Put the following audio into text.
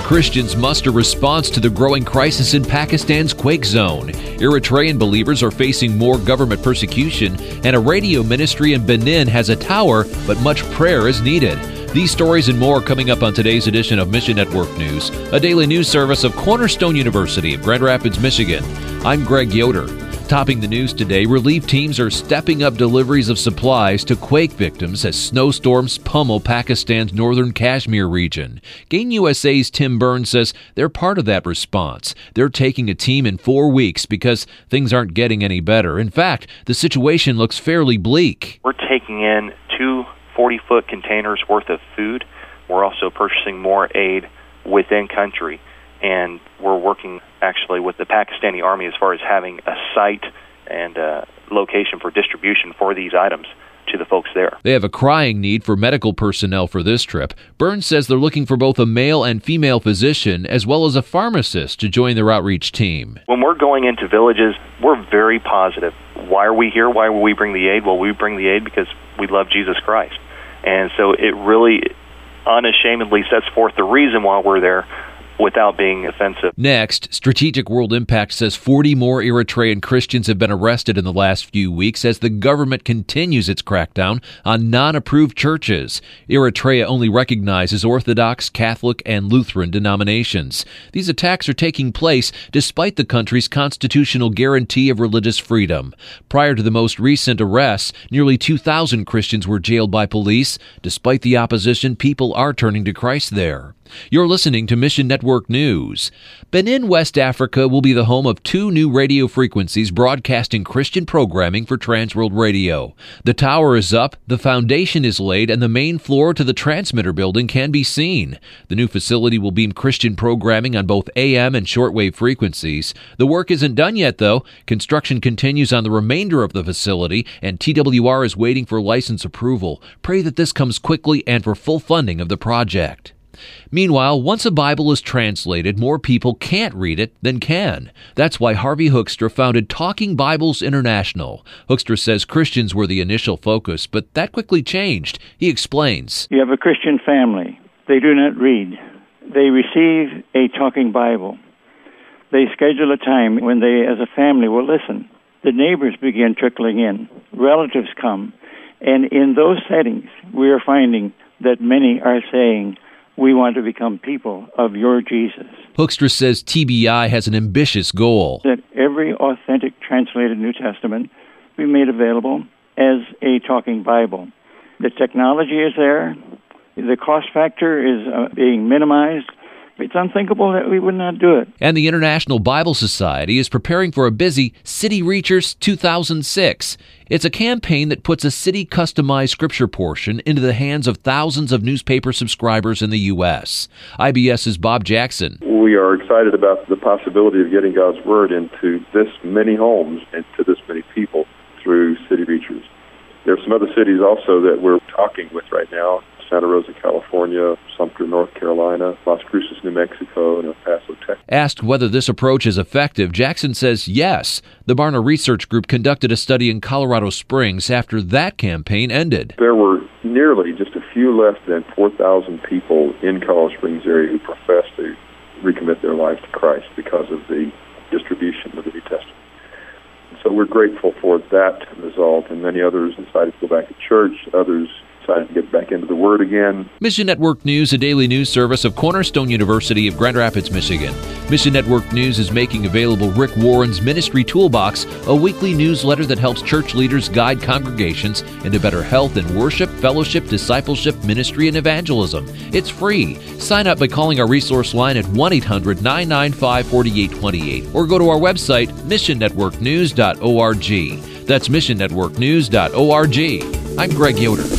Christians muster response to the growing crisis in Pakistan's quake zone. Eritrean believers are facing more government persecution, and a radio ministry in Benin has a tower, but much prayer is needed. These stories and more coming up on today's edition of Mission Network News, a daily news service of Cornerstone University of Grand Rapids, Michigan. I'm Greg Yoder. Topping the news today, relief teams are stepping up deliveries of supplies to quake victims as snowstorms pummel Pakistan's northern Kashmir region. Gain USA's Tim Burns says they're part of that response. They're taking a team in 4 weeks because things aren't getting any better. In fact, the situation looks fairly bleak. We're taking in 2 40-foot containers worth of food. We're also purchasing more aid within country. And we're working actually with the Pakistani Army as far as having a site and a location for distribution for these items to the folks there. They have a crying need for medical personnel for this trip. Burns says they're looking for both a male and female physician as well as a pharmacist to join their outreach team. When we're going into villages, we're very positive. Why are we here? Why will we bring the aid? Well, we bring the aid because we love Jesus Christ. And so it really unashamedly sets forth the reason why we're there, without being offensive. Next, Strategic World Impact says 40 more Eritrean Christians have been arrested in the last few weeks as the government continues its crackdown on non-approved churches. Eritrea only recognizes Orthodox, Catholic, and Lutheran denominations. These attacks are taking place despite the country's constitutional guarantee of religious freedom. Prior to the most recent arrests, nearly 2,000 Christians were jailed by police. Despite the opposition, people are turning to Christ there. You're listening to Mission Network News. Benin, West Africa will be the home of 2 new radio frequencies broadcasting Christian programming for Transworld Radio. The tower is up, the foundation is laid, and the main floor to the transmitter building can be seen. The new facility will beam Christian programming on both AM and shortwave frequencies. The work isn't done yet, though. Construction continues on the remainder of the facility, and TWR is waiting for license approval. Pray that this comes quickly and for full funding of the project. Meanwhile, once a Bible is translated, more people can't read it than can. That's why Harvey Hoekstra founded Talking Bibles International. Hoekstra says Christians were the initial focus, but that quickly changed. He explains. You have a Christian family. They do not read. They receive a talking Bible. They schedule a time when they, as a family, will listen. The neighbors begin trickling in. Relatives come. And in those settings, we are finding that many are saying, we want to become people of your Jesus. Hoekstra says TBI has an ambitious goal. That every authentic translated New Testament be made available as a talking Bible. The technology is there. The cost factor is being minimized. It's unthinkable that we would not do it. And the International Bible Society is preparing for a busy City Reachers 2006. It's a campaign that puts a city-customized scripture portion into the hands of thousands of newspaper subscribers in the U.S. IBS's Bob Jackson. We are excited about the possibility of getting God's Word into this many homes and to this many people through City Reachers. There are some other cities also that we're talking with right now. Santa Rosa, California, Sumter, North Carolina, Las Cruces, New Mexico, and El Paso, Texas. Asked whether this approach is effective, Jackson says yes. The Barna Research Group conducted a study in Colorado Springs after that campaign ended. There were nearly just a few less than 4,000 people in Colorado Springs area who professed to recommit their lives to Christ because of the distribution of the New Testament. So we're grateful for that result, and many others decided to go back to church, others decided to get back into the Word again. Mission Network News, a daily news service of Cornerstone University of Grand Rapids, Michigan. Mission Network News is making available Rick Warren's Ministry Toolbox, a weekly newsletter that helps church leaders guide congregations into better health and worship, fellowship, discipleship, ministry, and evangelism. It's free. Sign up by calling our resource line at 1-800-995-4828 or go to our website, missionnetworknews.org. That's missionnetworknews.org. I'm Greg Yoder.